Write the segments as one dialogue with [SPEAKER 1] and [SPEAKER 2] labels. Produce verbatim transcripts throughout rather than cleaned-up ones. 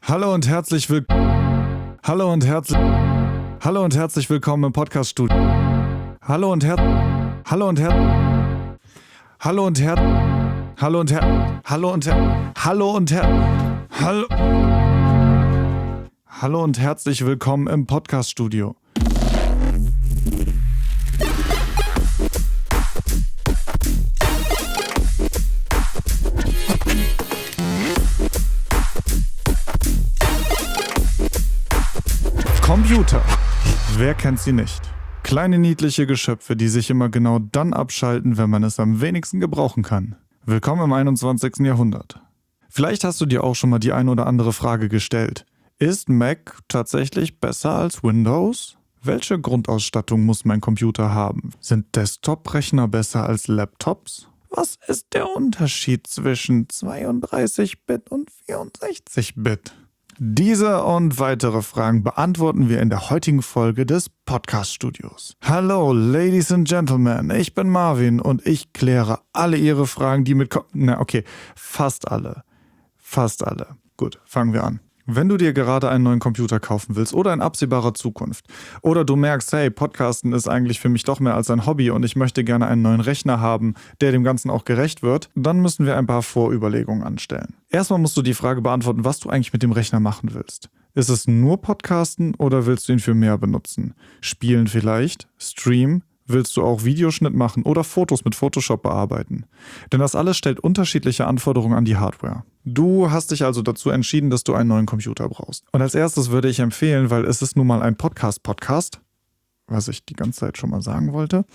[SPEAKER 1] Hallo und herzlich willkommen. Hallo und herzlich. Hallo und herzlich willkommen im Podcast-Studio. Hallo und her. Hallo und her. Hallo und her. Hallo und her. Hallo und her. Hallo und her. Hallo. Hallo und herzlich willkommen im Podcast-Studio. Computer. Wer kennt sie nicht? Kleine niedliche Geschöpfe, die sich immer genau dann abschalten, wenn man es am wenigsten gebrauchen kann. Willkommen im einundzwanzigsten Jahrhundert. Vielleicht hast du dir auch schon mal die ein oder andere Frage gestellt. Ist Mac tatsächlich besser als Windows? Welche Grundausstattung muss mein Computer haben? Sind Desktop-Rechner besser als Laptops? Was ist der Unterschied zwischen zweiunddreißig Bit und vierundsechzig Bit? Diese und weitere Fragen beantworten wir in der heutigen Folge des Podcast-Studios. Hallo, Ladies and Gentlemen, ich bin Marvin und ich kläre alle Ihre Fragen, die mit... Ko- Na, okay, fast alle. Fast alle. Gut, fangen wir an. Wenn du dir gerade einen neuen Computer kaufen willst oder in absehbarer Zukunft oder du merkst, hey, Podcasten ist eigentlich für mich doch mehr als ein Hobby und ich möchte gerne einen neuen Rechner haben, der dem Ganzen auch gerecht wird, dann müssen wir ein paar Vorüberlegungen anstellen. Erstmal musst du die Frage beantworten, was du eigentlich mit dem Rechner machen willst. Ist es nur Podcasten oder willst du ihn für mehr benutzen? Spielen vielleicht? Streamen? Willst du auch Videoschnitt machen oder Fotos mit Photoshop bearbeiten? Denn das alles stellt unterschiedliche Anforderungen an die Hardware. Du hast dich also dazu entschieden, dass du einen neuen Computer brauchst. Und als erstes würde ich empfehlen, weil es ist nun mal ein Podcast-Podcast, was ich die ganze Zeit schon mal sagen wollte.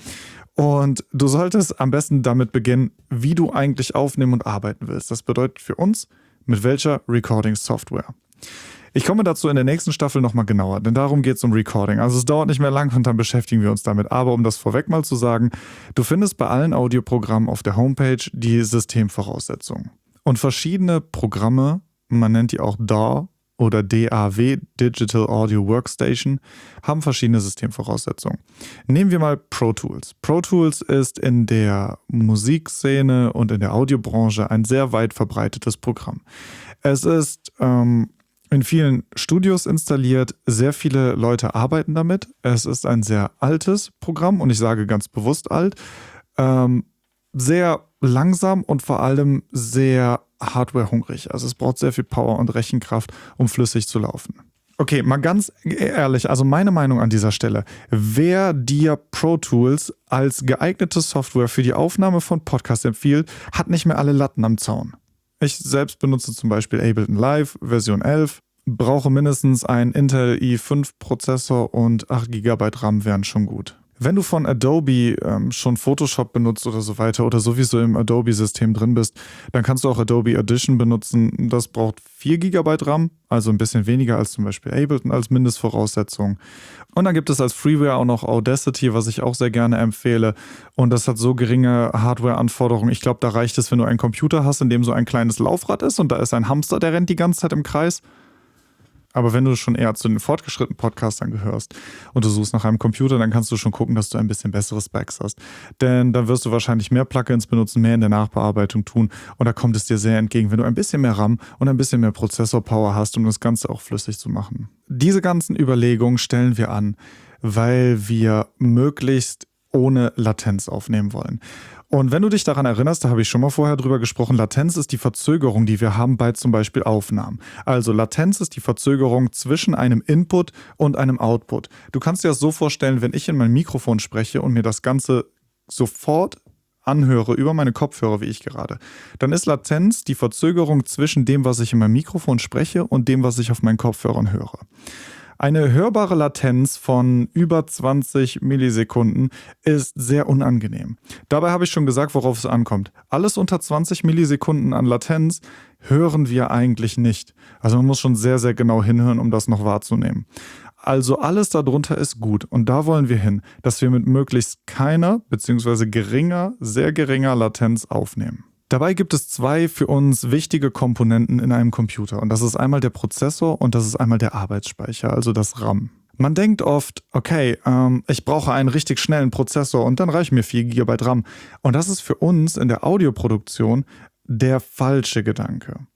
[SPEAKER 1] Und du solltest am besten damit beginnen, wie du eigentlich aufnehmen und arbeiten willst. Das bedeutet für uns, mit welcher Recording-Software. Ich komme dazu in der nächsten Staffel nochmal genauer, denn darum geht es um Recording. Also es dauert nicht mehr lang und dann beschäftigen wir uns damit. Aber um das vorweg mal zu sagen, du findest bei allen Audioprogrammen auf der Homepage die Systemvoraussetzungen. Und verschiedene Programme, man nennt die auch D A W oder D A W, Digital Audio Workstation, haben verschiedene Systemvoraussetzungen. Nehmen wir mal Pro Tools. Pro Tools ist in der Musikszene und in der Audiobranche ein sehr weit verbreitetes Programm. Es ist... Ähm, in vielen Studios installiert, sehr viele Leute arbeiten damit. Es ist ein sehr altes Programm und ich sage ganz bewusst alt. Ähm, sehr langsam und vor allem sehr hardwarehungrig. Also es braucht sehr viel Power und Rechenkraft, um flüssig zu laufen. Okay, mal ganz ehrlich, also meine Meinung an dieser Stelle. Wer dir Pro Tools als geeignete Software für die Aufnahme von Podcasts empfiehlt, hat nicht mehr alle Latten am Zaun. Ich selbst benutze zum Beispiel Ableton Live Version elf, brauche mindestens einen Intel i fünf Prozessor und acht Gigabyte RAM wären schon gut. Wenn du von Adobe ähm, schon Photoshop benutzt oder so weiter oder sowieso im Adobe-System drin bist, dann kannst du auch Adobe Audition benutzen. Das braucht vier Gigabyte RAM, also ein bisschen weniger als zum Beispiel Ableton als Mindestvoraussetzung. Und dann gibt es als Freeware auch noch Audacity, was ich auch sehr gerne empfehle. Und das hat so geringe Hardware-Anforderungen. Ich glaube, da reicht es, wenn du einen Computer hast, in dem so ein kleines Laufrad ist und da ist ein Hamster, der rennt die ganze Zeit im Kreis. Aber wenn du schon eher zu den fortgeschrittenen Podcastern gehörst und du suchst nach einem Computer, dann kannst du schon gucken, dass du ein bisschen bessere Specs hast. Denn dann wirst du wahrscheinlich mehr Plugins benutzen, mehr in der Nachbearbeitung tun und da kommt es dir sehr entgegen, wenn du ein bisschen mehr RAM und ein bisschen mehr Prozessorpower hast, um das Ganze auch flüssig zu machen. Diese ganzen Überlegungen stellen wir an, weil wir möglichst ohne Latenz aufnehmen wollen. Und wenn du dich daran erinnerst, da habe ich schon mal vorher drüber gesprochen, Latenz ist die Verzögerung, die wir haben bei zum Beispiel Aufnahmen. Also Latenz ist die Verzögerung zwischen einem Input und einem Output. Du kannst dir das so vorstellen, wenn ich in mein Mikrofon spreche und mir das Ganze sofort anhöre über meine Kopfhörer, wie ich gerade, dann ist Latenz die Verzögerung zwischen dem, was ich in meinem Mikrofon spreche und dem, was ich auf meinen Kopfhörern höre. Eine hörbare Latenz von über zwanzig Millisekunden ist sehr unangenehm. Dabei habe ich schon gesagt, worauf es ankommt. Alles unter zwanzig Millisekunden an Latenz hören wir eigentlich nicht. Also man muss schon sehr, sehr genau hinhören, um das noch wahrzunehmen. Also alles darunter ist gut und da wollen wir hin, dass wir mit möglichst keiner bzw. geringer, sehr geringer Latenz aufnehmen. Dabei gibt es zwei für uns wichtige Komponenten in einem Computer und das ist einmal der Prozessor und das ist einmal der Arbeitsspeicher, also das RAM. Man denkt oft, okay, ähm, ich brauche einen richtig schnellen Prozessor und dann reichen mir vier Gigabyte RAM. Und das ist für uns in der Audioproduktion der falsche Gedanke.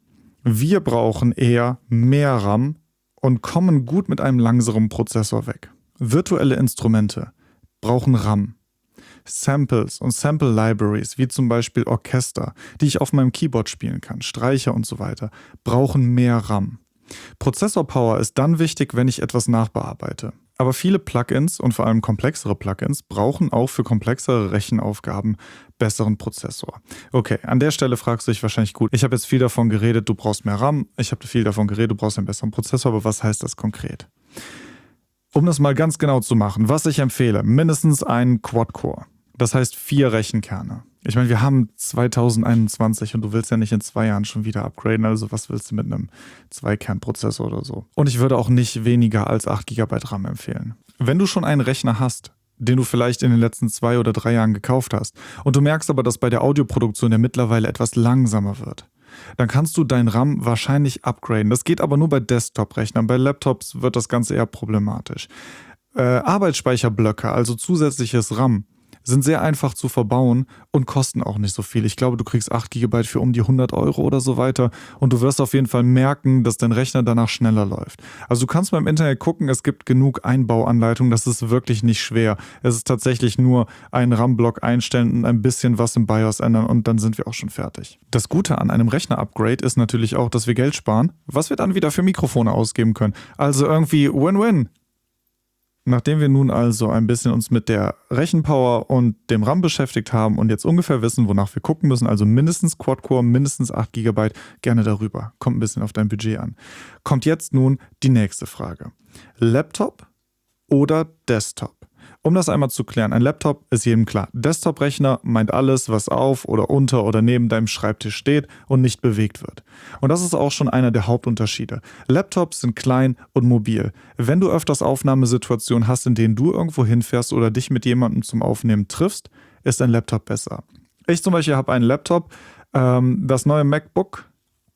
[SPEAKER 1] Wir brauchen eher mehr RAM und kommen gut mit einem langsamen Prozessor weg. Virtuelle Instrumente brauchen RAM. Samples und Sample Libraries, wie zum Beispiel Orchester, die ich auf meinem Keyboard spielen kann, Streicher und so weiter, brauchen mehr RAM. Prozessor-Power ist dann wichtig, wenn ich etwas nachbearbeite. Aber viele Plugins und vor allem komplexere Plugins brauchen auch für komplexere Rechenaufgaben besseren Prozessor. Okay, an der Stelle fragst du dich wahrscheinlich, gut, ich habe jetzt viel davon geredet, du brauchst mehr RAM, ich habe viel davon geredet, du brauchst einen besseren Prozessor, aber was heißt das konkret? Um das mal ganz genau zu machen, was ich empfehle, mindestens einen Quad-Core. Das heißt vier Rechenkerne. Ich meine, wir haben zweitausendeinundzwanzig und du willst ja nicht in zwei Jahren schon wieder upgraden, also was willst du mit einem Zwei-Kern-Prozessor oder so? Und ich würde auch nicht weniger als acht Gigabyte RAM empfehlen. Wenn du schon einen Rechner hast, den du vielleicht in den letzten zwei oder drei Jahren gekauft hast und du merkst aber, dass bei der Audioproduktion der mittlerweile etwas langsamer wird, dann kannst du dein RAM wahrscheinlich upgraden. Das geht aber nur bei Desktop-Rechnern. Bei Laptops wird das Ganze eher problematisch. Äh, Arbeitsspeicherblöcke, also zusätzliches RAM, sind sehr einfach zu verbauen und kosten auch nicht so viel. Ich glaube, du kriegst acht Gigabyte für um die hundert Euro oder so weiter und du wirst auf jeden Fall merken, dass dein Rechner danach schneller läuft. Also du kannst mal im Internet gucken, es gibt genug Einbauanleitungen, das ist wirklich nicht schwer. Es ist tatsächlich nur einen RAM-Block einstellen und ein bisschen was im BIOS ändern und dann sind wir auch schon fertig. Das Gute an einem Rechner-Upgrade ist natürlich auch, dass wir Geld sparen, was wir dann wieder für Mikrofone ausgeben können. Also irgendwie Win-Win. Nachdem wir nun also ein bisschen uns mit der Rechenpower und dem RAM beschäftigt haben und jetzt ungefähr wissen, wonach wir gucken müssen, also mindestens Quad-Core, mindestens acht Gigabyte, gerne darüber. Kommt ein bisschen auf dein Budget an. Kommt jetzt nun die nächste Frage. Laptop oder Desktop? Um das einmal zu klären, ein Laptop ist jedem klar. Desktop-Rechner meint alles, was auf oder unter oder neben deinem Schreibtisch steht und nicht bewegt wird. Und das ist auch schon einer der Hauptunterschiede. Laptops sind klein und mobil. Wenn du öfters Aufnahmesituationen hast, in denen du irgendwo hinfährst oder dich mit jemandem zum Aufnehmen triffst, ist ein Laptop besser. Ich zum Beispiel habe einen Laptop, ähm, das neue MacBook,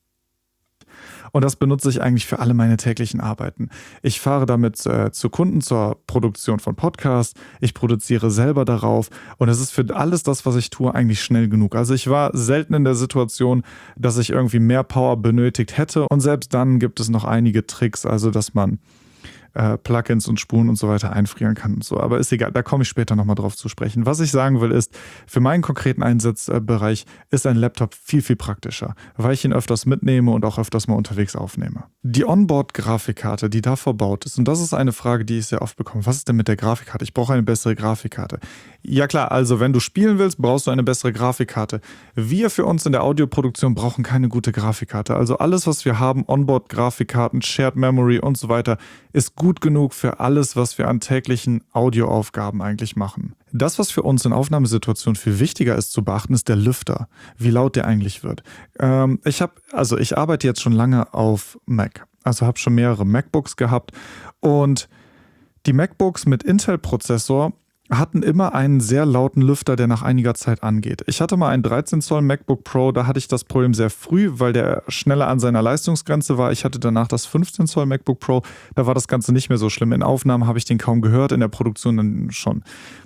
[SPEAKER 1] und das benutze ich eigentlich für alle meine täglichen Arbeiten. Ich fahre damit äh, zu Kunden zur Produktion von Podcasts. Ich produziere selber darauf. Und es ist für alles das, was ich tue, eigentlich schnell genug. Also ich war selten in der Situation, dass ich irgendwie mehr Power benötigt hätte. Und selbst dann gibt es noch einige Tricks, also dass man äh, Plugins und Spuren und so weiter einfrieren kann und so. Aber ist egal, da komme ich später nochmal drauf zu sprechen. Was ich sagen will ist, für meinen konkreten Einsatzbereich ist ein Laptop viel, viel praktischer, weil ich ihn öfters mitnehme und auch öfters mal unterwegs aufnehme. Die Onboard-Grafikkarte, die da verbaut ist, und das ist eine Frage, die ich sehr oft bekomme. Was ist denn mit der Grafikkarte? Ich brauche eine bessere Grafikkarte. Ja klar, also wenn du spielen willst, brauchst du eine bessere Grafikkarte. Wir für uns in der Audioproduktion brauchen keine gute Grafikkarte. Also alles, was wir haben, Onboard-Grafikkarten, Shared Memory und so weiter, ist gut genug für alles, was wir an täglichen Audioaufgaben eigentlich machen. Das, was für uns in Aufnahmesituationen viel wichtiger ist zu beachten, ist der Lüfter, wie laut der eigentlich wird. Ähm, ich habe, also ich arbeite jetzt schon lange auf Mac, also habe schon mehrere MacBooks gehabt und die MacBooks mit Intel-Prozessor hatten immer einen sehr lauten Lüfter, der nach einiger Zeit angeht. Ich hatte mal einen dreizehn Zoll MacBook Pro, da hatte ich das Problem sehr früh, weil der schneller an seiner Leistungsgrenze war. Ich hatte danach das fünfzehn Zoll MacBook Pro, da war das Ganze nicht mehr so schlimm. In Aufnahmen habe ich den kaum gehört, in der Produktion dann schon.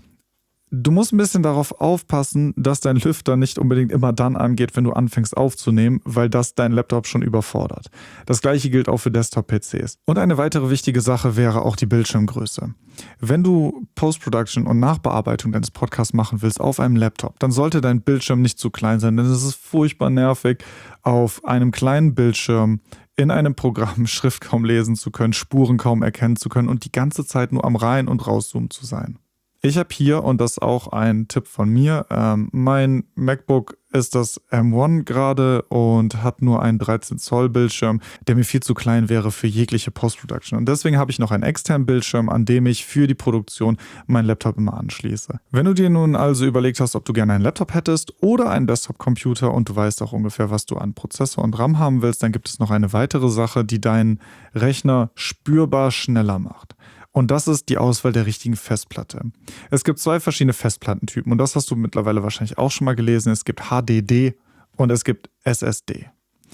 [SPEAKER 1] Du musst ein bisschen darauf aufpassen, dass dein Lüfter nicht unbedingt immer dann angeht, wenn du anfängst aufzunehmen, weil das dein Laptop schon überfordert. Das gleiche gilt auch für Desktop-P Cs. Und eine weitere wichtige Sache wäre auch die Bildschirmgröße. Wenn du Post-Production und Nachbearbeitung deines Podcasts machen willst auf einem Laptop, dann sollte dein Bildschirm nicht zu klein sein, denn es ist furchtbar nervig, auf einem kleinen Bildschirm in einem Programm Schrift kaum lesen zu können, Spuren kaum erkennen zu können und die ganze Zeit nur am Rein- und Rauszoomen zu sein. Ich habe hier, und das ist auch ein Tipp von mir, ähm, mein MacBook ist das M eins gerade und hat nur einen dreizehn Zoll Bildschirm, der mir viel zu klein wäre für jegliche Post-Production. Und deswegen habe ich noch einen externen Bildschirm, an dem ich für die Produktion meinen Laptop immer anschließe. Wenn du dir nun also überlegt hast, ob du gerne einen Laptop hättest oder einen Desktop-Computer und du weißt auch ungefähr, was du an Prozessor und RAM haben willst, dann gibt es noch eine weitere Sache, die deinen Rechner spürbar schneller macht. Und das ist die Auswahl der richtigen Festplatte. Es gibt zwei verschiedene Festplattentypen und das hast du mittlerweile wahrscheinlich auch schon mal gelesen. Es gibt H D D und es gibt S S D.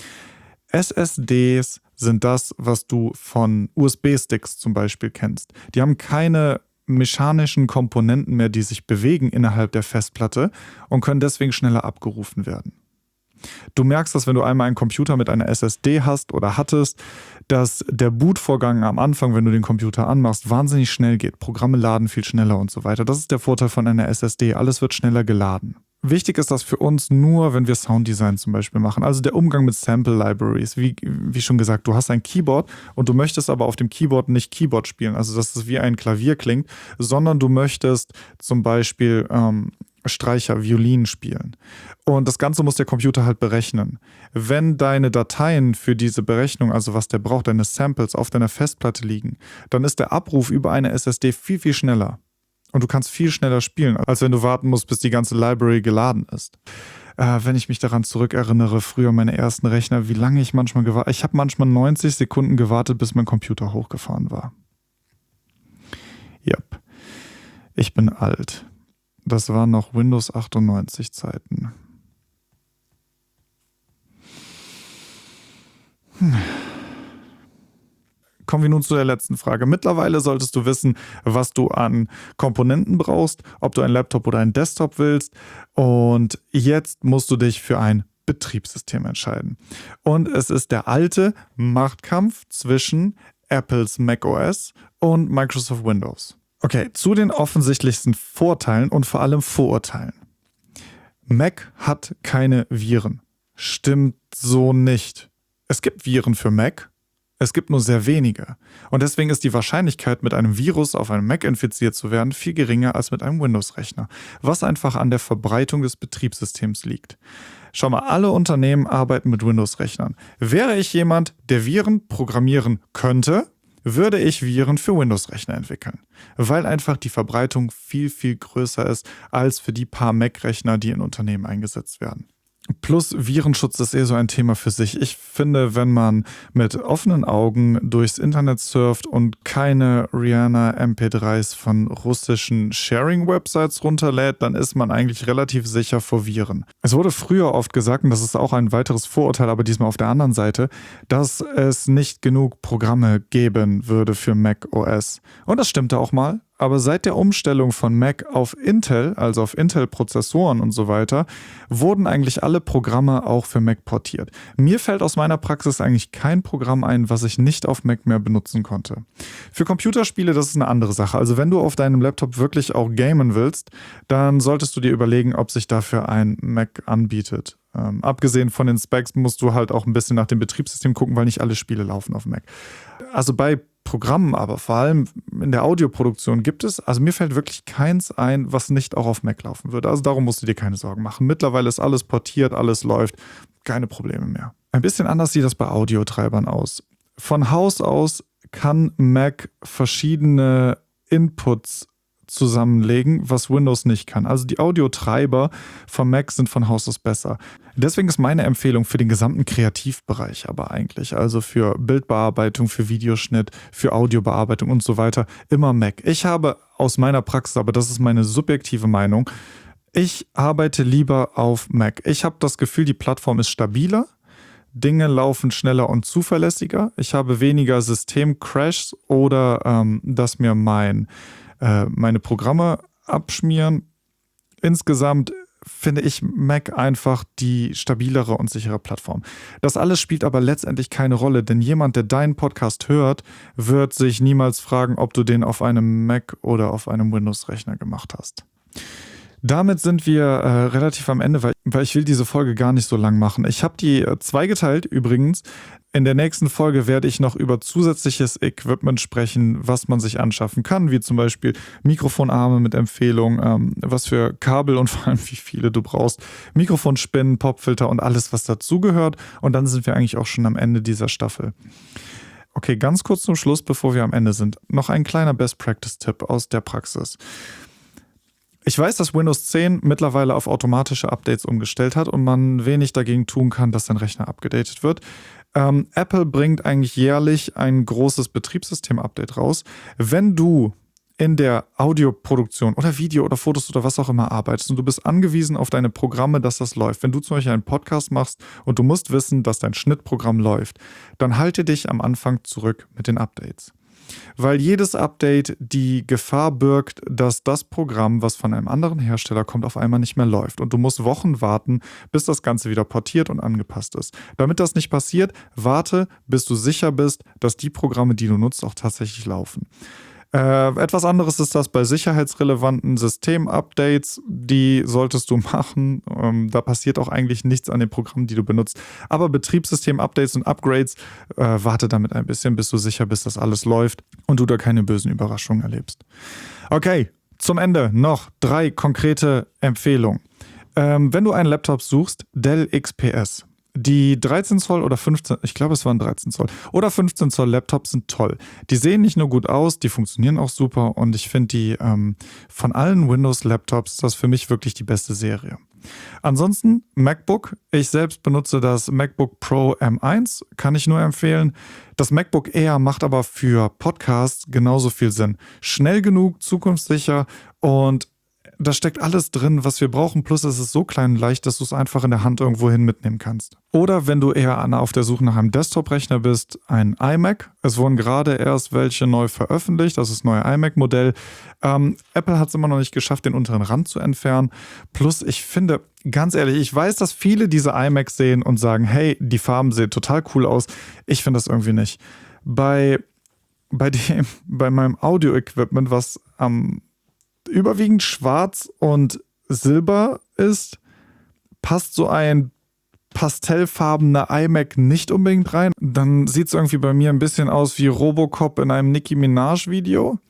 [SPEAKER 1] S S Ds sind das, was du von U S B-Sticks zum Beispiel kennst. Die haben keine mechanischen Komponenten mehr, die sich bewegen innerhalb der Festplatte und können deswegen schneller abgerufen werden. Du merkst, dass wenn du einmal einen Computer mit einer S S D hast oder hattest, dass der Bootvorgang am Anfang, wenn du den Computer anmachst, wahnsinnig schnell geht. Programme laden viel schneller und so weiter. Das ist der Vorteil von einer S S D. Alles wird schneller geladen. Wichtig ist das für uns nur, wenn wir Sounddesign zum Beispiel machen. Also der Umgang mit Sample Libraries. Wie, wie schon gesagt, du hast ein Keyboard und du möchtest aber auf dem Keyboard nicht Keyboard spielen, also dass es wie ein Klavier klingt, sondern du möchtest zum Beispiel ähm, Streicher, Violinen spielen. Und das Ganze muss der Computer halt berechnen. Wenn deine Dateien für diese Berechnung, also was der braucht, deine Samples auf deiner Festplatte liegen, dann ist der Abruf über eine S S D viel, viel schneller. Und du kannst viel schneller spielen, als wenn du warten musst, bis die ganze Library geladen ist. Äh, wenn ich mich daran zurückerinnere, früher meine ersten Rechner, wie lange ich manchmal gewartet, ich habe manchmal neunzig Sekunden gewartet, bis mein Computer hochgefahren war. Yep. Ich bin alt. Das waren noch Windows achtundneunzig Zeiten. Hm. Kommen wir nun zu der letzten Frage. Mittlerweile solltest du wissen, was du an Komponenten brauchst, ob du einen Laptop oder einen Desktop willst. Und jetzt musst du dich für ein Betriebssystem entscheiden. Und es ist der alte Machtkampf zwischen Apples macOS und Microsoft Windows. Okay, zu den offensichtlichsten Vorteilen und vor allem Vorurteilen. Mac hat keine Viren. Stimmt so nicht. Es gibt Viren für Mac. Es gibt nur sehr wenige. Und deswegen ist die Wahrscheinlichkeit, mit einem Virus auf einem Mac infiziert zu werden, viel geringer als mit einem Windows-Rechner. Was einfach an der Verbreitung des Betriebssystems liegt. Schau mal, alle Unternehmen arbeiten mit Windows-Rechnern. Wäre ich jemand, der Viren programmieren könnte, würde ich Viren für Windows-Rechner entwickeln. Weil einfach die Verbreitung viel, viel größer ist als für die paar Mac-Rechner, die in Unternehmen eingesetzt werden. Plus Virenschutz ist eh so ein Thema für sich. Ich finde, wenn man mit offenen Augen durchs Internet surft und keine Rihanna M P dreis von russischen Sharing-Websites runterlädt, dann ist man eigentlich relativ sicher vor Viren. Es wurde früher oft gesagt, und das ist auch ein weiteres Vorurteil, aber diesmal auf der anderen Seite, dass es nicht genug Programme geben würde für macOS. Und das stimmte auch mal. Aber seit der Umstellung von Mac auf Intel, also auf Intel-Prozessoren und so weiter, wurden eigentlich alle Programme auch für Mac portiert. Mir fällt aus meiner Praxis eigentlich kein Programm ein, was ich nicht auf Mac mehr benutzen konnte. Für Computerspiele, das ist eine andere Sache. Also wenn du auf deinem Laptop wirklich auch gamen willst, dann solltest du dir überlegen, ob sich dafür ein Mac anbietet. Ähm, abgesehen von den Specs musst du halt auch ein bisschen nach dem Betriebssystem gucken, weil nicht alle Spiele laufen auf Mac. Also bei Programmen, aber vor allem in der Audioproduktion gibt es, also mir fällt wirklich keins ein, was nicht auch auf Mac laufen würde. Also darum musst du dir keine Sorgen machen. Mittlerweile ist alles portiert, alles läuft, keine Probleme mehr. Ein bisschen anders sieht das bei Audiotreibern aus. Von Haus aus kann Mac verschiedene Inputs zusammenlegen, was Windows nicht kann. Also die Audiotreiber von Mac sind von Haus aus besser. Deswegen ist meine Empfehlung für den gesamten Kreativbereich aber eigentlich, also für Bildbearbeitung, für Videoschnitt, für Audiobearbeitung und so weiter, immer Mac. Ich habe aus meiner Praxis, aber das ist meine subjektive Meinung, ich arbeite lieber auf Mac. Ich habe das Gefühl, die Plattform ist stabiler, Dinge laufen schneller und zuverlässiger, ich habe weniger Systemcrashs oder ähm, dass mir mein meine Programme abschmieren. Insgesamt finde ich Mac einfach die stabilere und sichere Plattform. Das alles spielt aber letztendlich keine Rolle, denn jemand, der deinen Podcast hört, wird sich niemals fragen, ob du den auf einem Mac oder auf einem Windows-Rechner gemacht hast. Damit sind wir äh, relativ am Ende, weil, weil ich will diese Folge gar nicht so lang machen. Ich habe die äh, zweigeteilt übrigens. In der nächsten Folge werde ich noch über zusätzliches Equipment sprechen, was man sich anschaffen kann, wie zum Beispiel Mikrofonarme mit Empfehlung, ähm, was für Kabel und vor allem wie viele du brauchst, Mikrofonspinnen, Popfilter und alles, was dazugehört. Und dann sind wir eigentlich auch schon am Ende dieser Staffel. Okay, ganz kurz zum Schluss, bevor wir am Ende sind, noch ein kleiner Best-Practice-Tipp aus der Praxis. Ich weiß, dass Windows zehn mittlerweile auf automatische Updates umgestellt hat und man wenig dagegen tun kann, dass dein Rechner abgedatet wird. Ähm, Apple bringt eigentlich jährlich ein großes Betriebssystem-Update raus. Wenn du in der Audioproduktion oder Video oder Fotos oder was auch immer arbeitest und du bist angewiesen auf deine Programme, dass das läuft. Wenn du zum Beispiel einen Podcast machst und du musst wissen, dass dein Schnittprogramm läuft, dann halte dich am Anfang zurück mit den Updates. weil jedes Update die Gefahr birgt, dass das Programm, was von einem anderen Hersteller kommt, auf einmal nicht mehr läuft und du musst Wochen warten, bis das Ganze wieder portiert und angepasst ist. Damit das nicht passiert, warte, bis du sicher bist, dass die Programme, die du nutzt, auch tatsächlich laufen. Äh, etwas anderes ist das bei sicherheitsrelevanten Systemupdates, die solltest du machen. Ähm, da passiert auch eigentlich nichts an den Programmen, die du benutzt. Aber Betriebssystem-Updates und Upgrades, äh, warte damit ein bisschen, bis du sicher bist, dass alles läuft und du da keine bösen Überraschungen erlebst. Okay, zum Ende noch drei konkrete Empfehlungen. Ähm, wenn du einen Laptop suchst, Dell X P S. Die dreizehn Zoll oder fünfzehn, ich glaube es waren dreizehn Zoll oder fünfzehn Zoll Laptops sind toll. Die sehen nicht nur gut aus, die funktionieren auch super und ich finde die ähm, von allen Windows-Laptops, das ist für mich wirklich die beste Serie. Ansonsten MacBook. Ich selbst benutze das MacBook Pro M eins, kann ich nur empfehlen. Das MacBook Air macht aber für Podcasts genauso viel Sinn. Schnell genug, zukunftssicher und da steckt alles drin, was wir brauchen, plus es ist so klein und leicht, dass du es einfach in der Hand irgendwo hin mitnehmen kannst. Oder wenn du eher auf der Suche nach einem Desktop-Rechner bist, ein iMac. Es wurden gerade erst welche neu veröffentlicht, das ist das neue iMac-Modell. Ähm, Apple hat es immer noch nicht geschafft, den unteren Rand zu entfernen. Plus ich finde, ganz ehrlich, ich weiß, dass viele diese iMacs sehen und sagen, hey, die Farben sehen total cool aus. Ich finde das irgendwie nicht. Bei, bei, dem, bei meinem Audio-Equipment, was am überwiegend schwarz und silber ist, passt so ein pastellfarbener iMac nicht unbedingt rein. Dann sieht es irgendwie bei mir ein bisschen aus wie Robocop in einem Nicki Minaj-Video.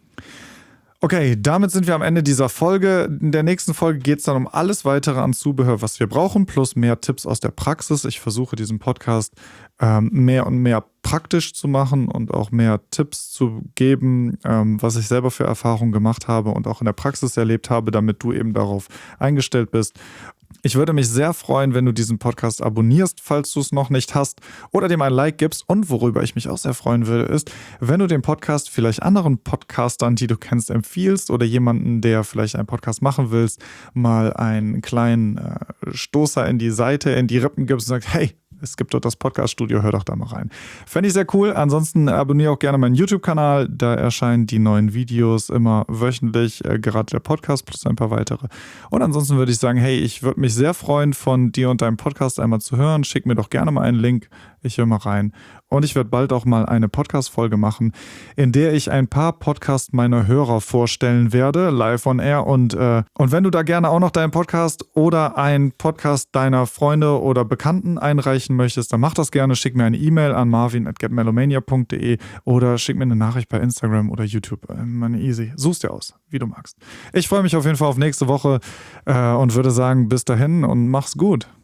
[SPEAKER 1] Okay, damit sind wir am Ende dieser Folge. In der nächsten Folge geht es dann um alles weitere an Zubehör, was wir brauchen, plus mehr Tipps aus der Praxis. Ich versuche diesen Podcast ähm, mehr und mehr praktisch zu machen und auch mehr Tipps zu geben, ähm, was ich selber für Erfahrungen gemacht habe und auch in der Praxis erlebt habe, damit du eben darauf eingestellt bist. Ich würde mich sehr freuen, wenn du diesen Podcast abonnierst, falls du es noch nicht hast, oder dem ein Like gibst. Und worüber ich mich auch sehr freuen würde, ist, wenn du den Podcast vielleicht anderen Podcastern, die du kennst, empfiehlst oder jemanden, der vielleicht einen Podcast machen willst, mal einen kleinen äh, Stoßer in die Seite, in die Rippen gibst und sagst, hey, es gibt dort das Podcast-Studio, hör doch da mal rein. Fände ich sehr cool. Ansonsten abonniere auch gerne meinen YouTube-Kanal. Da erscheinen die neuen Videos immer wöchentlich, äh, gerade der Podcast plus ein paar weitere. Und ansonsten würde ich sagen, hey, ich würde mich sehr freuen, von dir und deinem Podcast einmal zu hören. Schick mir doch gerne mal einen Link. Ich höre mal rein. Und ich werde bald auch mal eine Podcast-Folge machen, in der ich ein paar Podcasts meiner Hörer vorstellen werde, live on air. Und, äh, und wenn du da gerne auch noch deinen Podcast oder einen Podcast deiner Freunde oder Bekannten einreichen möchtest, dann mach das gerne. Schick mir eine E-Mail an marvin at get melomania punkt de oder schick mir eine Nachricht bei Instagram oder YouTube. Meine easy. Such's dir aus, wie du magst. Ich freue mich auf jeden Fall auf nächste Woche äh, und würde sagen, bis dahin und mach's gut.